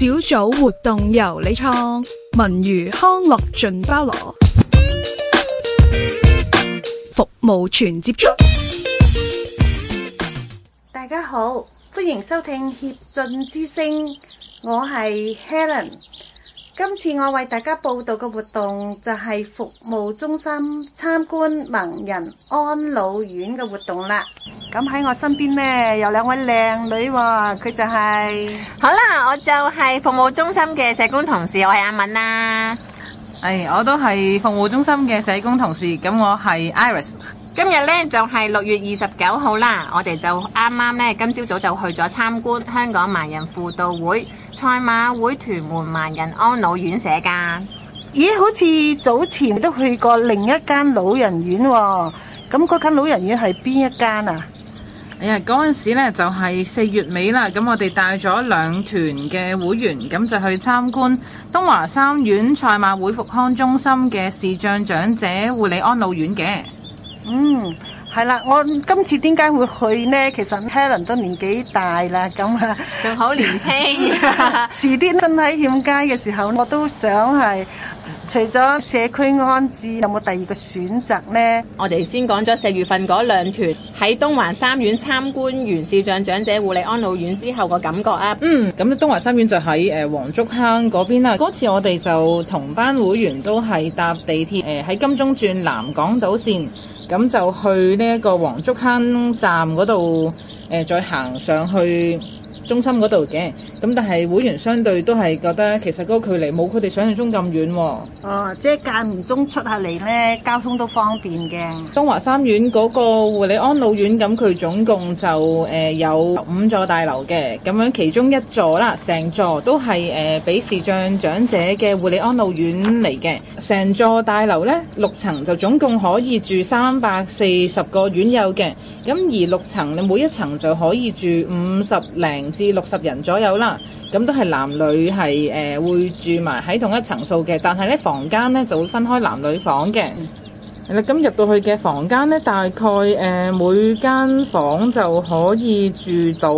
小組活動由你創，文娛康樂盡包羅，服務全接觸。 大家好，歡迎收聽協進之聲，我係 Helen。今次我為大家報道嘅活動就係服務中心參觀盲人安老院嘅活動啦。咁喺我身邊呢，有兩位靚女喎，佢就係好啦，我就係服務中心嘅社工同事，我係阿敏啦。 我都係服務中心嘅社工同事，咁我係 Iris。 今日呢就係6月29號啦，我哋就啱啱呢今朝早就去咗參觀香港盲人輔導會賽馬會屯門盲人安老院舍噶。 咦，好似早前都去過另一間老人院喎，咁嗰間老人院係邊一間啊？ 嗰陣時呢就係4月尾啦，咁我哋帶咗2團嘅會員，咁就去參觀東華三院賽馬會復康中心嘅視障長者護理安老院嘅。 係啦，我今次點解會去呢？其實 Helen 都年紀大啦，咁啊仲好年輕， 遲啲身體欠佳嘅時候，我都想係除咗社區安置，有冇第二個選擇呢？ 我哋先講咗4月份嗰2團喺東華三院參觀完視障長者護理安老院之後個感覺啊。 咁東華三院就喺黃竹坑嗰邊啦。嗰次我哋就同班會員都係搭地鐵喺金鐘轉南港島線。咁就去呢一個黃竹坑站嗰度，再行上去中心嗰度嘅。咁但係會員相對都係覺得其實嗰個距離冇佢哋想象中咁遠喎。 即係間唔中出下嚟呢，交通都方便嘅。 東華三院嗰個護理安老院，咁佢總共就有5座大樓嘅，咁樣其中1座啦，成座都係俾視障長者嘅護理安老院嚟嘅。成座大樓呢，6層就總共可以住340個院友嘅，咁而6層你每一層就可以住50零至60人左右啦。咁都係男女係會住埋喺同一層數嘅，但係咧房間咧就會分開男女房嘅。係啦，咁入到去嘅房間咧，大概每間房就可以住到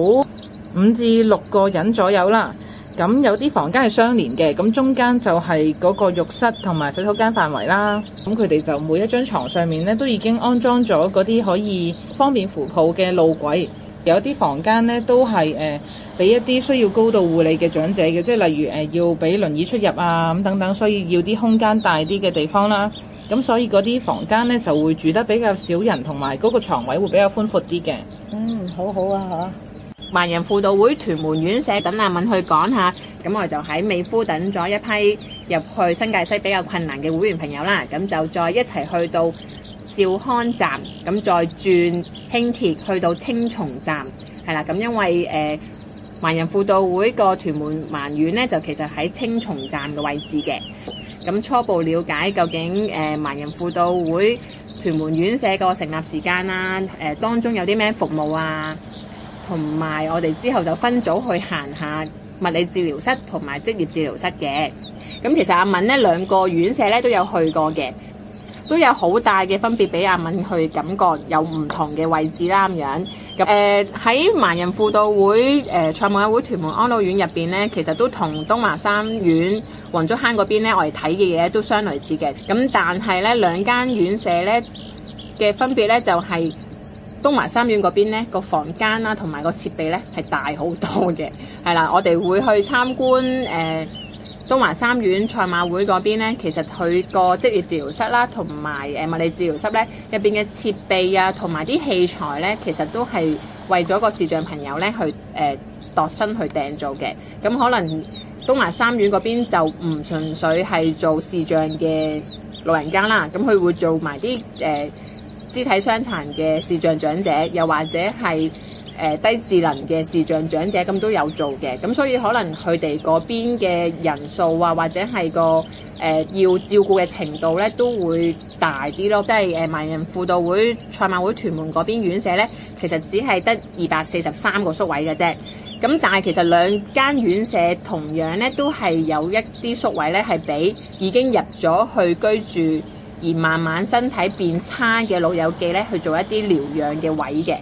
5至6個人左右啦。咁有啲房間係相連嘅，咁中間就係嗰個浴室同埋洗手間範圍啦。咁佢哋就每一張床上面咧都已經安裝咗嗰啲可以方便扶抱嘅路軌。有啲房間咧都係俾一啲需要高度護理嘅長者嘅，即係例如要俾輪椅出入啊咁等等，所以要啲空間大啲嘅地方啦。咁所以嗰啲房間咧就會住得比較少人，同埋嗰個床位會比較寬闊啲嘅。 好好啊嚇！ 盲人輔導會屯門院舍，等阿敏去講下。咁我就喺美孚等咗一批入去新界西比較困難嘅會員朋友啦。咁就再一齊去到兆康站，咁再轉輕鐵去到青松站，係啦。咁因為盲人輔導會個屯門盲院咧，就其實喺青松站嘅位置嘅。咁初步了解究竟盲人輔導會屯門院舍個成立時間啦，當中有啲咩服務啊，同埋我哋之後就分組去行下物理治療室同埋職業治療室嘅。咁其實阿敏呢2個院舍咧都有去過嘅，都有好大嘅分別俾阿敏去感覺有唔同嘅位置啦咁樣。喺盲人輔導會賽馬會屯門安老院入邊咧，其實都同東華三院黃竹坑嗰邊咧，我哋睇嘅嘢都相類似嘅。咁但係咧2間院舍咧嘅分別咧就係東華三院嗰邊咧個房間啦同埋個設備咧係大好多嘅。係啦，我哋會去參觀東華三院賽馬會嗰邊咧，其實佢個職業治療室啦，同埋物理治療室咧入邊嘅設備啊，同埋啲器材咧，其實都係為咗個視障朋友咧去度身去訂做嘅。咁可能東華三院嗰邊就唔純粹係做視障嘅老人家啦，咁佢會做埋啲肢體傷殘嘅視障長者，又或者係低智能嘅視障長者，咁都有做嘅。咁所以可能佢哋嗰邊嘅人數啊，或者係個要照顧嘅程度咧，都會大啲咯。即係盲人輔導會賽馬會屯門嗰邊院舍咧，其實只係得243個宿位嘅啫。咁但係其實2間院舍同樣咧，都係有一啲宿位咧，係俾已經入咗去居住而慢慢身體變差嘅老友記咧，去做一啲療養嘅位嘅。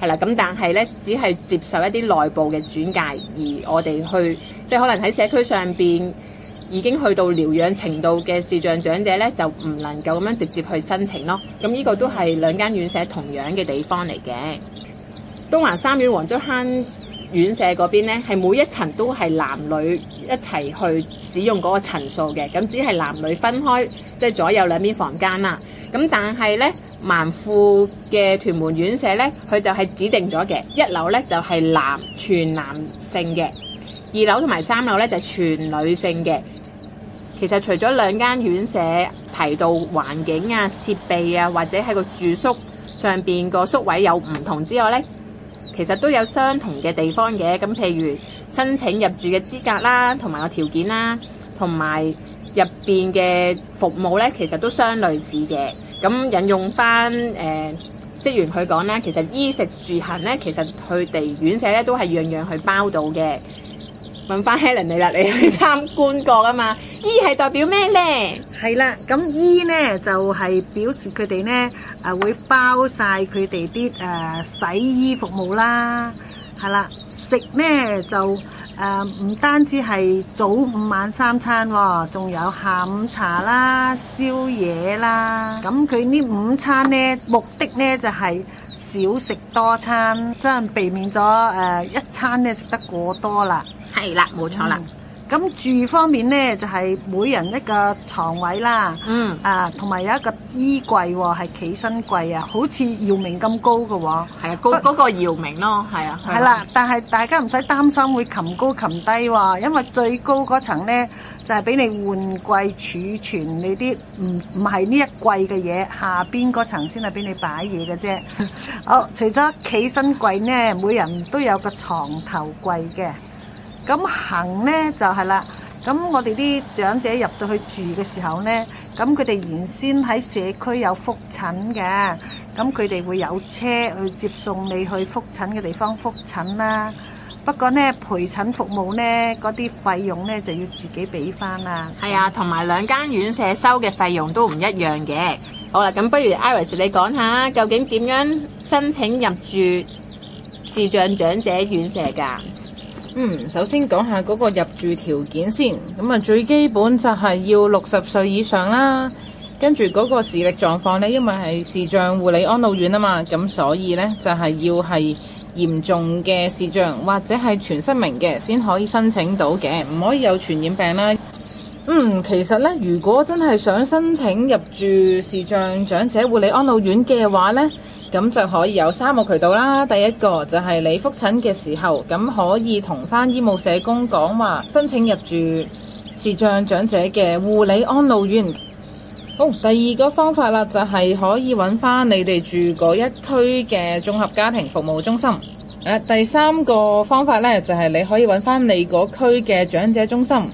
係啦，咁但係咧只係接受一啲內部嘅轉介，而我哋去即係可能喺社區上邊已經去到療養程度嘅視障長者咧，就唔能夠咁樣直接去申請咯。咁呢個都係兩間院舍同樣嘅地方嚟嘅。東華三院黃竹坑院舍嗰邊咧，係每一層都係男女一齊去使用嗰個層數嘅，咁只係男女分開，即係左右兩邊房間啦。咁但係咧，萬富嘅屯門院舍咧，佢就係指定咗嘅，一樓咧就係全男性嘅，二樓同埋三樓咧就係全女性嘅。其實除咗兩間院舍提到環境啊、設備啊，或者喺個住宿上邊個宿位有唔同之外咧，其實都有相同嘅地方嘅。咁譬如申請入住嘅資格啦，同埋個條件啦，同埋入邊嘅服務咧，其實都相類似嘅。咁引用翻職員佢講啦，其實衣食住行咧，其實佢哋院舍咧都係樣樣去包到嘅。問翻 Helen 你啦，你去參觀過㗎嘛？衣係代表咩咧？ 係啦，咁衣咧就係表示佢哋咧會包晒佢哋啲洗衣服務啦，係啦。食咧就唔單止係早午晚三餐喎，仲有下午茶啦、宵夜啦。咁佢呢午餐咧目的咧就係少食多餐，即係避免咗一餐咧食得過多啦。 係啦，冇錯啦。 咁住方面咧，就係每人一個床位啦。同埋有一個衣櫃喎，係企身櫃啊，好似姚明咁高嘅喎。 係啊，嗰個姚明咯，係啊。 係啦，但係大家唔使擔心會擒高擒低喎，因為最高嗰層咧就係俾你換櫃儲存你啲唔係呢一櫃嘅嘢，下邊嗰層先係俾你擺嘢嘅啫。好，除咗企身櫃咧，每人都有個床頭櫃嘅。咁行咧就係啦，咁我哋啲長者入到去住嘅時候咧，咁佢哋原先喺社區有覆診嘅，咁佢哋會有車去接送你去覆診嘅地方覆診啦。不過咧陪診服務咧嗰啲費用咧就要自己俾翻啦。 係啊，同埋兩間院舍收嘅費用都唔一樣嘅。好啦，咁不如 Iris 你講下究竟點樣申請入住視障長者院舍㗎？ 首先講下嗰個入住條件先。咁啊，最基本就係要60歲以上啦。跟住嗰個視力狀況呢，因為係視障護理安老院啊嘛，咁所以呢，就係要係嚴重嘅視障或者係全失明嘅先可以申請到嘅，唔可以有傳染病啦。其實呢，如果真係想申請入住視障長者護理安老院嘅話呢，咁就可以有3個渠道啦。第一個就係你覆診嘅時候，咁可以同翻醫務社工講話申請入住視障長者嘅護理安老院。好，第二個方法啦，就係可以揾翻你哋住嗰一區嘅綜合家庭服務中心。第三個方法呢，就係你可以揾翻你嗰區嘅長者中心。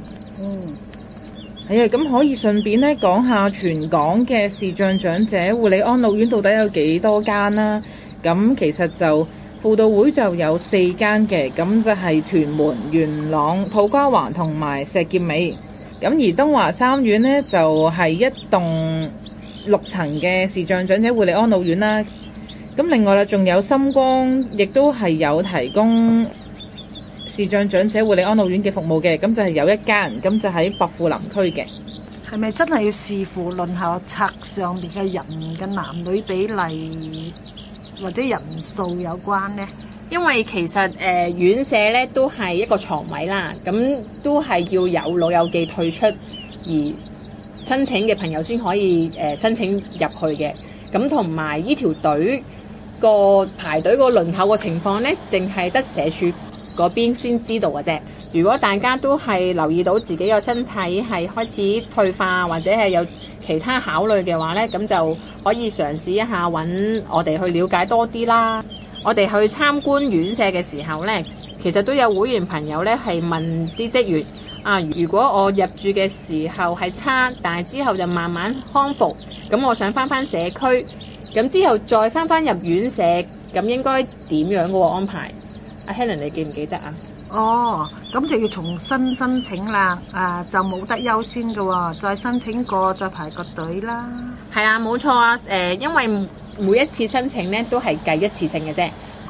係啊，咁可以順便咧講下全港嘅視障長者護理安老院到底有幾多間啦？咁其實就輔導會就有4間嘅，咁就係屯門、元朗、土瓜灣同埋石硤尾。咁而東華三院呢，就係一棟6層嘅視障長者護理安老院啦。咁另外啦，仲有深光，亦都係有提供視障長者護理安老院嘅服務嘅，咁就係有一間，咁就喺薄扶林區嘅。 係咪真係要視乎輪候冊上面嘅人嘅男女比例或者人數有關呢？ 因為其實院舍咧都係一個床位啦，咁都係要有老友記退出而申請嘅朋友先可以申請入去嘅。咁同埋呢條隊個排隊個輪候個情況咧，淨係得社署嗰邊先知道嘅啫。如果大家都係留意到自己個身體係開始退化或者係有其他考慮嘅話咧，咁就可以嘗試一下揾我哋去了解多啲啦。我哋去參觀院舍嘅時候咧，其實都有會員朋友咧係問啲職員啊，如果我入住嘅時候係差，但係之後就慢慢康復，咁我想翻社區，咁之後再翻入院舍，咁應該點樣嘅安排？阿 Helen 你記唔記得啊？ 咁就要重新申請啦，就冇得優先嘅喎，再申請過再排個隊啦。 係啊，冇錯啊，因為每一次申請咧都係計一次性嘅啫，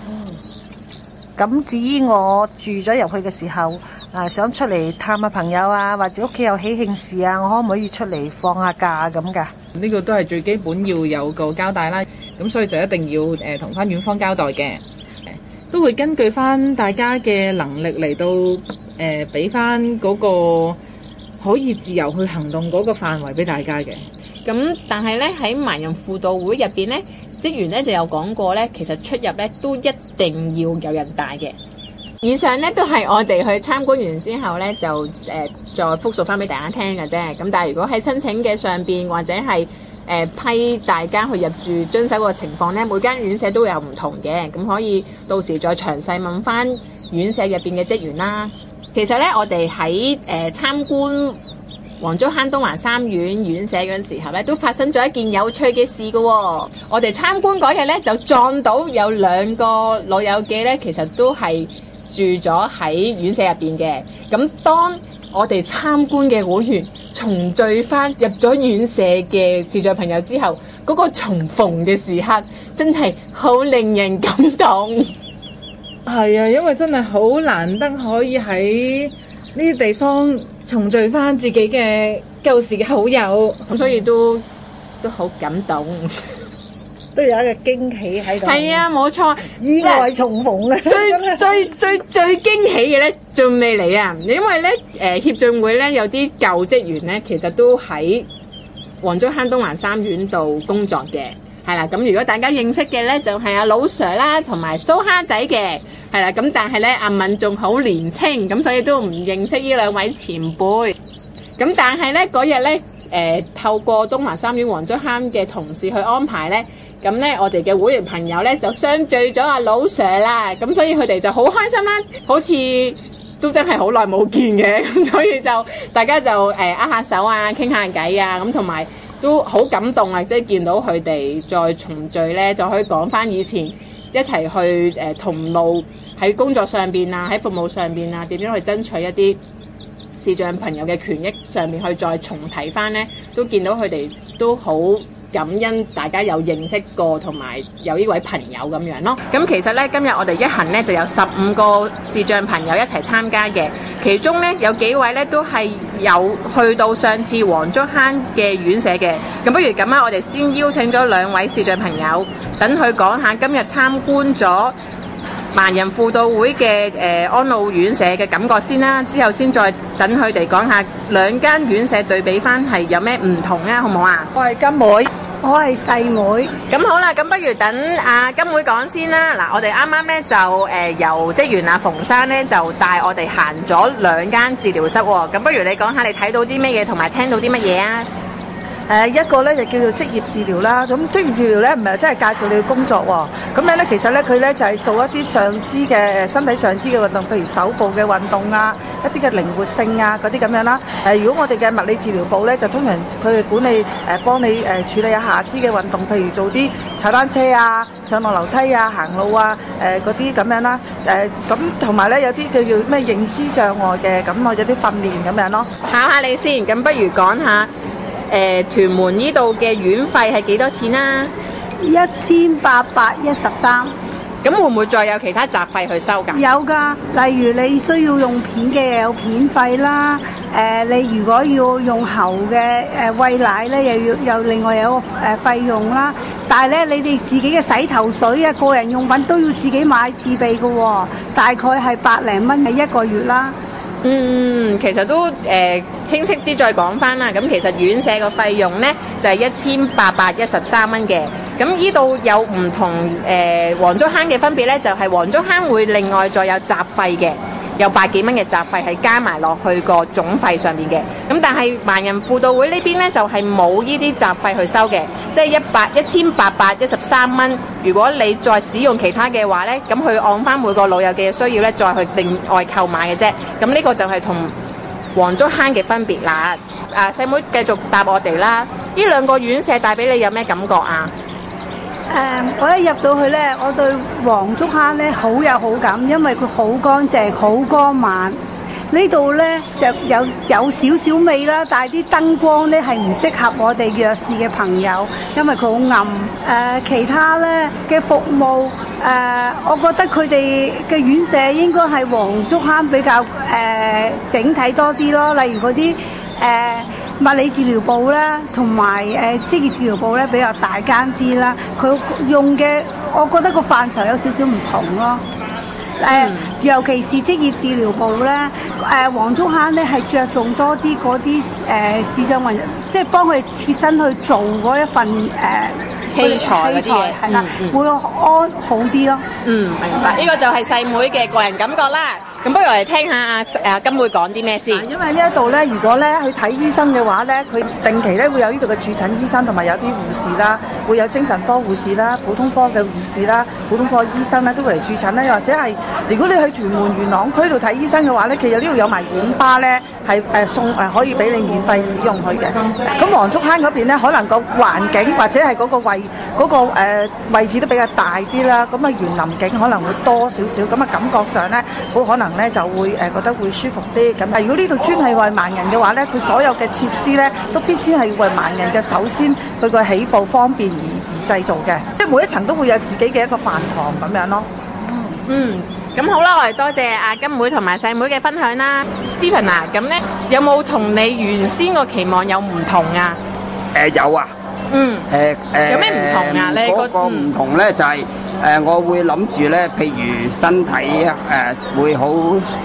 咁至於我住咗入去嘅時候，想出嚟探下朋友啊，或者屋企有喜慶事啊，我可唔可以出嚟放下假咁㗎？ 呢個都係最基本要有個交代啦，咁所以就一定要同翻院方交代嘅，都會根據翻大家嘅能力嚟到俾翻嗰個可以自由去行動嗰個範圍俾大家嘅。 咁但係咧喺盲人輔導會入邊咧，職員咧就有講過咧，其實出入咧都一定要有人帶嘅。以上咧都係我哋去參觀完之後咧，就再複述翻俾大家聽嘅啫。咁但係如果喺申請嘅上邊或者係批大家去入住遵守個情況咧，每間院舍都有唔同嘅，咁可以到時再詳細問翻院舍入邊嘅職員啦。其實咧，我哋喺參觀黃竹坑東華三院院舍嗰陣時候咧，都發生咗一件有趣嘅事㗎喎。我哋參觀嗰日咧，就撞到有2個老友記咧，其實都係住咗喺院舍入邊嘅。咁當我哋參觀嘅會員重聚翻入咗院舍嘅視障朋友之後，嗰個重逢嘅時刻真係好令人感動。 係啊，因為真係好難得可以喺呢啲地方重聚翻自己嘅舊時嘅好友， 咁所以都好感動， 都有一個驚喜喺度。 係啊，冇錯， 意外重逢啊！ 最驚喜嘅咧，仲未嚟啊！因為咧，協進會咧有啲舊職員咧，其實都喺黃竹坑東華三院度工作嘅，係啦。咁如果大家認識嘅咧，就係阿老 Sir 啦，同埋蘇蝦仔嘅，係啦。咁但係咧，阿敏仲好年青，咁所以都唔認識呢2位前輩。咁但係咧嗰日咧，透過東華三院黃竹坑嘅同事去安排咧。咁咧，我哋嘅會員朋友咧就相聚咗阿老 Sir 啦，咁所以佢哋就好開心啦，好似都真係好耐冇見嘅，咁所以就大家就握下手啊，傾下偈啊，咁同埋都好感動啊，即係見到佢哋再重聚咧，就可以講翻以前一齊去同路喺工作上邊啊，喺服務上邊啊，點樣去爭取一啲視障朋友嘅權益上面去再重提翻咧，都見到佢哋都好感恩大家有認識過同埋有呢位朋友咁樣咯。咁其實咧，今日我哋一行咧就有15個視障朋友一齊參加嘅，其中咧有幾位咧都係有去到上次黃竹坑嘅院舍嘅。咁不如咁啊，我哋先邀請咗2位視障朋友，等佢講下今日參觀咗盲人輔導會嘅安老院舍嘅感覺先啦，之後先再等佢哋講下2間院舍對比翻係有咩唔同啊，好唔好啊？ 我係金妹，我係細妹。 咁好啦，咁不如等阿金妹講先啦。嗱，我哋啱啱咧就由職員阿馮生咧就帶我哋行咗2間治療室喎。咁不如你講下你睇到啲乜嘢同埋聽到啲乜嘢啊？ 一個咧就叫做職業治療啦，咁職業治療咧唔係真係介紹你嘅工作喎，咁樣咧其實咧佢咧就係做一啲上肢嘅身體上肢嘅運動，譬如手部嘅運動啊，一啲嘅靈活性啊嗰啲咁樣啦。如果我哋嘅物理治療部咧就通常佢哋管理幫你處理下下肢嘅運動，譬如做啲踩單車啊、上落樓梯啊、行路啊嗰啲咁樣啦。咁同埋咧有啲叫做咩認知障礙嘅，咁我有啲訓練咁樣咯。 考下你先，咁不如講下。屯門呢度嘅院費係幾多錢啊 ？1813。 咁會唔會再有其他雜費去收㗎？ 有㗎，例如你需要用片嘅有片費啦。你如果要用喉嘅餵奶咧，又要另外有個費用啦。但係咧，你哋自己嘅洗頭水啊、個人用品都要自己買自備㗎喎，大概係100零蚊1個月啦。 其實都清晰啲再講翻啦。咁其實院舍個費用呢，就係1813蚊嘅。咁呢度有唔同黃竹坑嘅分別呢，就係黃竹坑會另外再有雜費嘅，有百幾蚊嘅雜費係加埋落去個總費上面嘅。咁但係盲人輔導會呢邊呢，就係冇呢啲雜費去收嘅，即係1813蚊。如果你再使用其他嘅話呢，咁佢按翻每個老友嘅需要呢，再去另外購買嘅啫。咁呢個就係同黃竹坑嘅分別啦。細妹繼續答我哋啦。呢2個院舍帶俾你有咩感覺啊？ 我一入到去呢，我對黃竹坑呢好有好感，因為佢好乾淨、好光猛。呢度呢就有少少味啦，但係啲燈光呢係唔適合我哋弱視嘅朋友，因為佢好暗。其他呢嘅服務我覺得佢哋嘅院舍應該係黃竹坑比較整體多啲咯，例如嗰啲物理治療部啦，同埋職業治療部咧比較大間啲啦。佢用嘅，我覺得個範疇有少少唔同咯。尤其是職業治療部咧，黃竹坑咧係着重多啲嗰啲視障人，即係幫佢切身去做嗰一份器材嗰啲嘢， 係啦，會安好啲咯。 明白。呢個就係細妹嘅個人感覺啦。咁不如我哋聽下阿金妹講啲咩先。 因為呢一度咧，如果咧去睇醫生嘅話咧，佢定期咧會有呢度嘅駐診醫生，同埋有啲護士啦，會有精神科護士啦、普通科嘅護士啦、普通科醫生咧都會嚟駐診啦。又或者係如果你去屯門元朗區度睇醫生嘅話咧，其實呢度有埋院巴咧，係送可以俾你免費使用佢嘅。咁黃竹坑嗰邊咧，可能個環境或者係嗰個位置都比較大啲啦，咁啊園林景可能會多少少，咁啊感覺上咧好可能咧就會覺得會舒服啲。咁如果呢度專係為盲人嘅話咧，佢所有嘅設施咧都必須係為盲人嘅，首先佢個起步方便而製造嘅，即係每一層都會有自己嘅一個飯堂咁樣咯。 咁好啦，我哋多謝阿金妹同埋細妹嘅分享啦。Stephen 啊，咁咧有冇同你原先個期望有唔同啊？ 有啊。 有咩唔同啊？你嗰個唔同咧就係我會諗住咧，譬如身體會好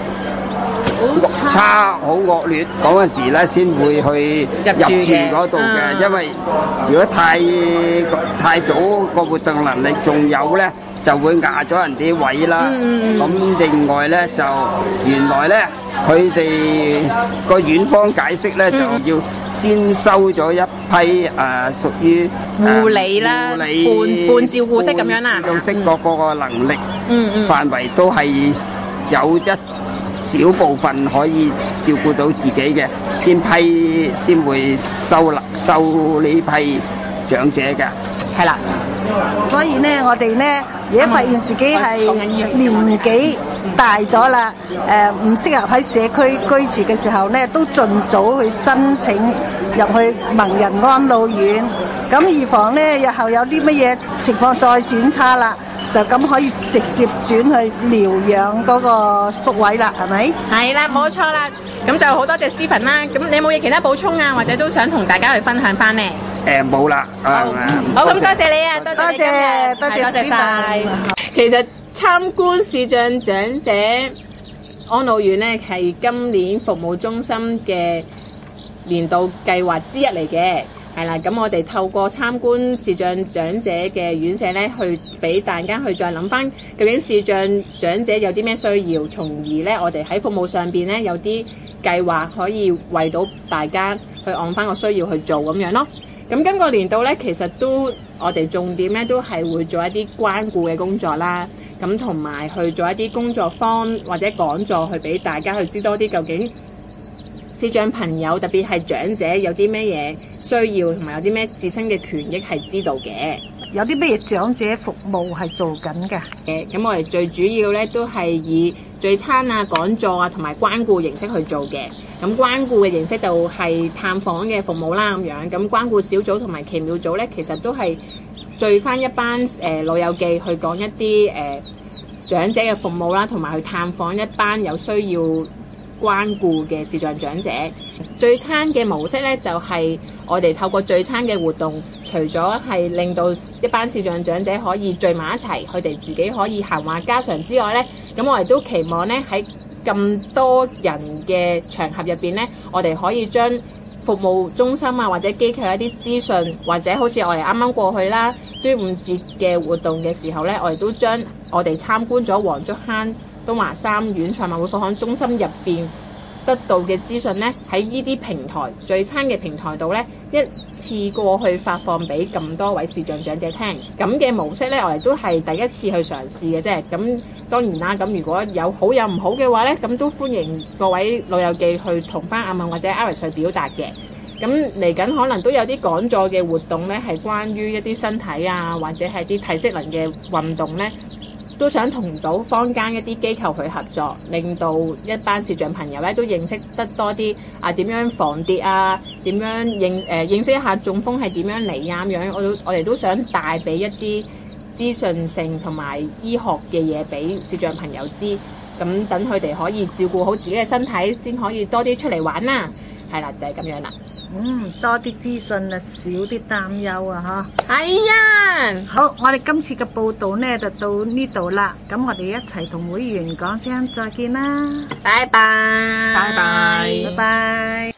差、好惡劣嗰陣時咧，先會去入住嗰度嘅。因為如果太早個活動能力仲有咧，就會壓咗人啲位啦。咁另外咧就原來咧佢哋個院方解釋咧，就要先收咗一批屬於護理啦，半照顧式咁樣啦， 照顧式嗰個能力範圍都係有一小部分可以照顧到自己嘅，先會收呢批長者嘅。 係啦。 所以咧，我哋咧而家發現自己係年紀大咗啦，唔適合喺社區居住嘅時候咧，都盡早去申請入去盲人安老院，咁預防咧日後有啲乜嘢情況再轉差啦，就咁可以直接轉去療養嗰個宿位啦，係咪？ 係啦，冇錯啦。咁就好多謝 Stephen 啦。咁你有冇嘢其他補充啊？或者都想同大家去分享翻呢？ 冇啦。 好，咁多謝你啊，多謝晒。其實參觀視障長者安老院呢，係今年服務中心嘅年度計劃之一嚟嘅。係啦，咁我哋透過參觀視障長者嘅院舍咧，去俾大家去再諗翻究竟視障長者有啲咩需要，從而咧我哋喺服務上邊咧有啲計劃可以為到大家去按翻個需要去做咁樣咯。咁今個年度咧，其實都我哋重點咧都係會做一啲關顧嘅工作啦，咁同埋去做一啲工作坊或者講座，去俾大家去知多啲究竟視障朋友特別係長者有啲咩嘢需要，同埋有啲咩自身嘅權益係知道嘅。 有啲咩長者服務係做緊嘅？ 咁我哋最主要咧都係以聚餐啊、講座啊同埋關顧形式去做嘅。咁關顧嘅形式就係探訪嘅服務啦咁樣。咁關顧小組同埋奇妙組咧，其實都係聚翻一班老友記去講一啲長者嘅服務啦，同埋去探訪一班有需要關顧嘅視障長者。聚餐嘅模式咧，就係我哋透過聚餐嘅活動，除咗係令到一班視障長者可以聚埋一齊，佢哋自己可以閒話家常之外咧，咁我哋都期望咧喺咁多人嘅場合入邊咧，我哋可以將服務中心啊或者機構一啲資訊，或者好似我哋啱啱過去啦端午節嘅活動嘅時候咧，我哋都將我哋參觀咗黃竹坑東華三院賽馬會復康中心入邊得到嘅資訊咧，喺呢啲平台聚餐嘅平台度咧，一次過去發放俾咁多位視障長者聽。咁嘅模式咧，我哋都係第一次去嘗試嘅啫。咁當然啦，咁如果有好有唔好嘅話咧，咁都歡迎各位老友記去同翻阿敏或者 Iris 去表達嘅。咁嚟緊可能都有啲講座嘅活動咧，係關於一啲身體啊，或者係啲體適能嘅運動咧。都想同到坊間一啲機構去合作，令到一班視障朋友咧都認識得多啲點樣防跌啊，點樣認識一下中風係點樣嚟啊咁樣。我哋都想帶俾一啲資訊性同埋醫學嘅嘢俾視障朋友知，咁等佢哋可以照顧好自己嘅身體，先可以多啲出嚟玩啦。係啦，就係咁樣啦。 多啲資訊啊，少啲擔憂啊， 係啊， 好，我哋今次嘅報道呢就到呢度啦。咁我哋一齊同會員講聲再見啦， 拜拜， 拜拜。 拜拜。